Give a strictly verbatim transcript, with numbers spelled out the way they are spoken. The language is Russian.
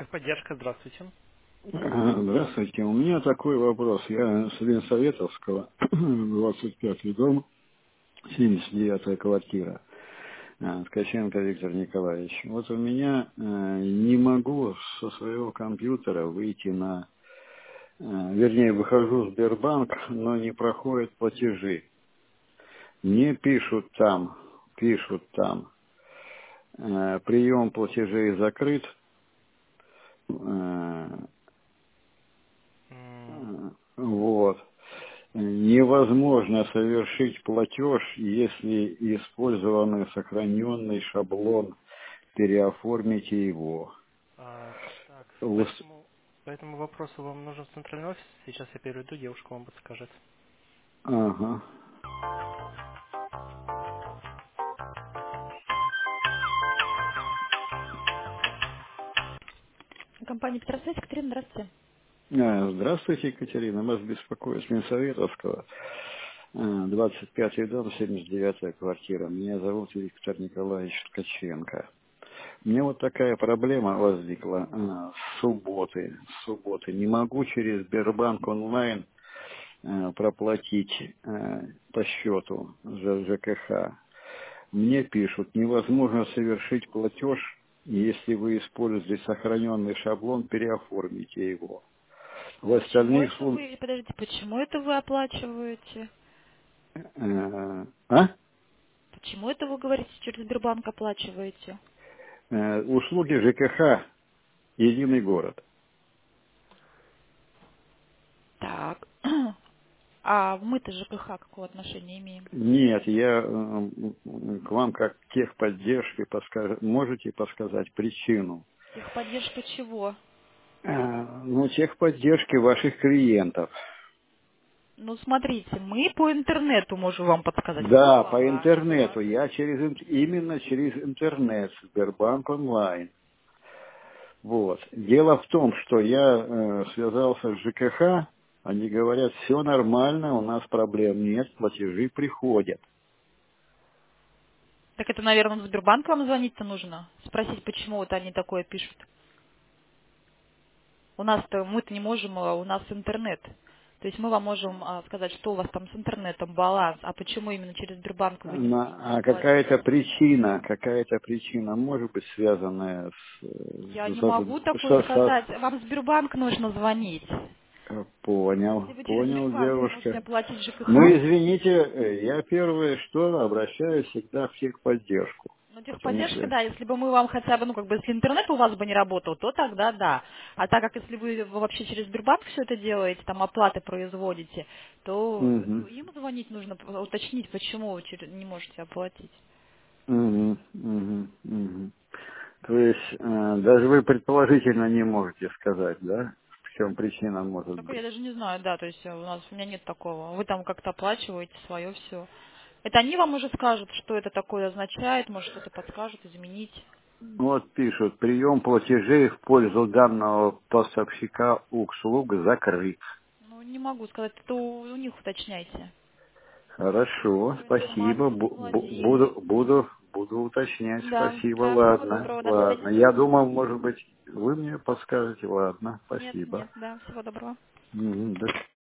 Техподдержка, здравствуйте. Ага, здравствуйте. У меня такой вопрос. Я с Ленсоветовского, двадцать пятый дом, семьдесят девятая квартира. А, Ткаченко Виктор Николаевич. Вот у меня э, не могу со своего компьютера выйти на... э, вернее, выхожу в Сбербанк, но не проходят платежи. Мне пишут там, пишут там, э, прием платежей закрыт, э, М, э, вот. Невозможно совершить платеж, если использован сохраненный шаблон. Переоформите его. а, так, по Ус- этому, по этому вопросу вам нужен центральный офис. Сейчас я переведу, девушка вам подскажет. Ага. Компания Петросвязь, Екатерина, здравствуйте. А, Здравствуйте, Екатерина. Вас беспокоит Минсоветовского. А, двадцать пятый дом, семьдесят девятая квартира. Меня зовут Виктор Николаевич Ткаченко. Мне вот такая проблема возникла а, с субботы. С субботы. Не могу через Сбербанк онлайн э, проплатить э, по счету за ЖКХ. Мне пишут, невозможно совершить платеж, если вы используете сохраненный шаблон, переоформите его. В Почему остальных это случаях... вы, подождите, почему это вы оплачиваете? Э, а? Почему это вы говорите, через Сбербанк оплачиваете? Э, услуги ЖКХ «Единый город». Так. А мы-то ЖКХ какого отношения имеем? Нет, я э, к вам как техподдержке подскаж- можете подсказать причину? Техподдержка чего? Э, ну, техподдержки ваших клиентов. Ну, смотрите, мы по интернету можем вам подсказать. Да, по Почта у интернету. вас. Я через ин- именно через интернет, Сбербанк онлайн. Вот. Дело в том, что я э, связался с ЖКХ, они говорят, все нормально, у нас проблем нет, платежи приходят. Так это, наверное, в Сбербанк вам звонить-то нужно? Спросить, почему вот они такое пишут. У нас-то, мы-то не можем, а у нас интернет. То есть мы вам можем а, сказать, что у вас там с интернетом баланс, а почему именно через Сбербанк вы не хотите На- а какая-то оплачивать. причина, какая-то причина может быть связанная с, Я э, не могу со- такое со- со- сказать. Вам в Сбербанк нужно звонить. э, понял, Если вы через понял, Сбербанк не можете девушка. оплатить Ну, ЖКХ, извините, э, я первое, что обращаюсь всегда в техподдержку. ну, Потому техподдержка, что да, если бы мы вам хотя бы, ну, как бы, если интернет у вас бы не работал, то тогда да. А так как если вы вообще через Сбербанк все это делаете, там оплаты производите, то Мгм. им звонить нужно, уточнить, почему вы через- не можете оплатить. Мгм. Мгм. Мгм. То есть э, даже вы предположительно не можете сказать, да, в чем причина может Только я быть. даже не знаю, да, то есть э, у нас у меня нет такого. Вы там как-то оплачиваете свое все. Это они вам уже скажут, что это такое означает, может что-то подскажут, изменить. Вот пишут, прием платежей в пользу данного поставщика услуг закрыт. Ну, не могу сказать, это у, у них уточняйте. Хорошо, Такой спасибо, информацией не бу- бу- владеем. буду, буду, буду уточнять, Да, спасибо, да, всего ладно, доброго, до ладно. свидания. Я думал, может быть, вы мне подскажете, ладно, Нет, спасибо. нет, да, всего доброго. Мгм, до